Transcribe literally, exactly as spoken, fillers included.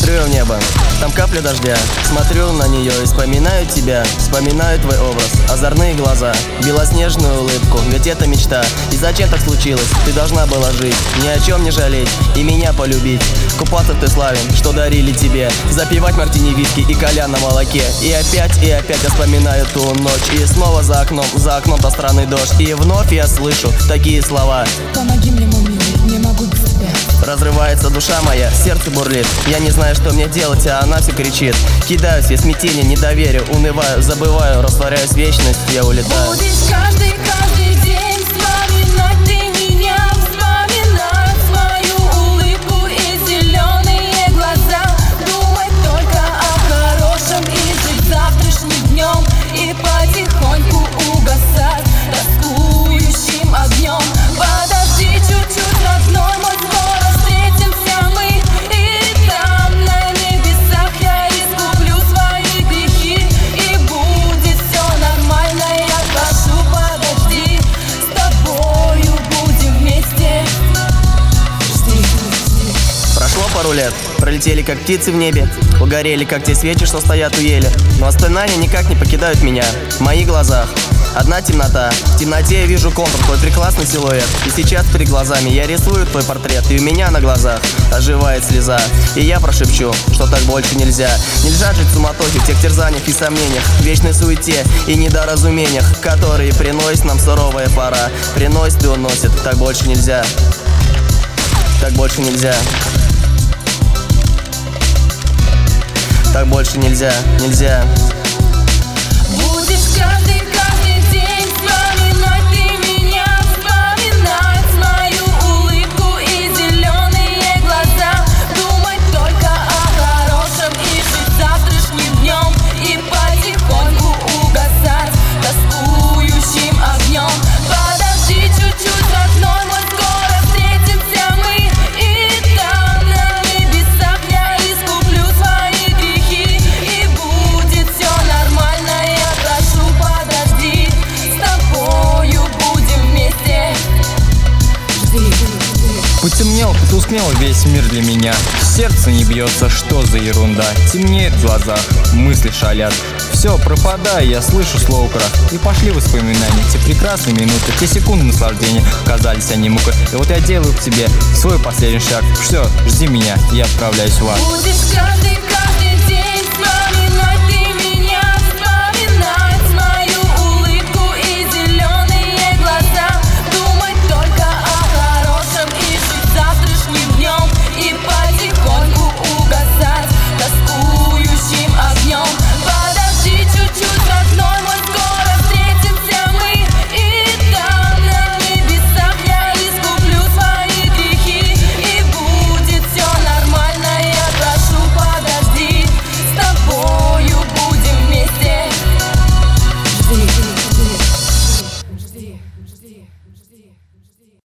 Смотрю в небо, там капля дождя. Смотрю на нее и вспоминаю тебя. Вспоминаю твой образ, озорные глаза, белоснежную улыбку, ведь это мечта. И зачем так случилось? Ты должна была жить, ни о чем не жалеть и меня полюбить. Купаться ты славен, что дарили тебе, запивать мартини, виски и кальян на молоке. И опять, и опять я вспоминаю ту ночь. И снова за окном, за окном-то странный дождь. И вновь я слышу такие слова: помоги мне, мой милый, не могу без тебя. Разрывается душа моя, сердце бурлит. Я не знаю, что мне делать, а она все кричит. Кидаюсь я, смятение, недоверие, унываю, забываю, растворяюсь в вечность, я улетаю. Будешь каждый, каждый день вспоминать ты меня, вспоминать свою улыбку и зеленые глаза. Думать только о хорошем и жить завтрашним днем. И потихоньку угасать тоскующим огнем. Подожди чуть-чуть, родной мой, скоро встретимся мы. И там на небесах я искуплю свои грехи. И будет все нормально, я прошу, подожди. С тобою будем вместе. Жди, жди. Прошло пару лет, пролетели как птицы в небе, угорели как те свечи, что стоят у ели. Но воспоминания никак не покидают меня. В моих глазах одна темнота. В темноте я вижу контур, твой прекрасный силуэт. И сейчас перед глазами я рисую твой портрет. И у меня на глазах оживает слеза. И я прошепчу, что так больше нельзя. Нельзя жить в суматохе, в тех терзаниях и сомнениях, в вечной суете и недоразумениях, которые приносят нам суровая пора. Приносит и уносит, так больше нельзя. Так больше нельзя. Так больше нельзя, нельзя. Будешь каждый, каждый день вспоминать ты меня, вспоминать свою улыбку и зеленые глаза. Думать только о хорошем и жить завтрашним днем. И потихоньку угасать тоскующим огнем. Подожди чуть-чуть, родной мой, скоро встретимся мы. И там на небесах я искуплю свои грехи. И будет все нормально, я прошу, подожди. С тобою будем вместе. Жди, жди. Потемнел, потускнел весь мир для меня. Сердце не бьется, что за ерунда. Темнеет в глазах, мысли шалят. Все, пропадаю, я слышу слово крах. И пошли воспоминания, те прекрасные минуты, те секунды наслаждения, казались они мукой. И вот я делаю к тебе свой последний шаг. Все, жди меня, я отправляюсь в ад. Будешь каждый, каждый